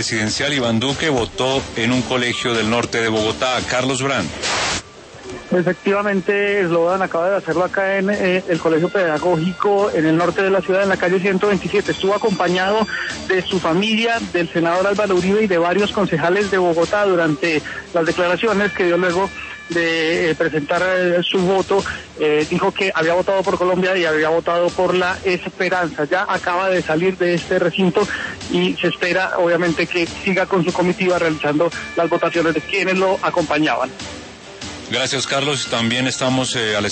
presidencial Iván Duque votó en un colegio del norte de Bogotá. Carlos Brand. Efectivamente, Slobodan acaba de hacerlo acá en el Colegio Pedagógico en el norte de la ciudad, en la calle 127. Estuvo acompañado de su familia, del senador Álvaro Uribe y de varios concejales de Bogotá durante las declaraciones que dio luego de presentar su voto. Dijo que había votado por Colombia y había votado por la esperanza. Ya acaba de salir de este recinto y se espera obviamente que siga con su comitiva realizando las votaciones de quienes lo acompañaban. Gracias, Carlos. También estamos a la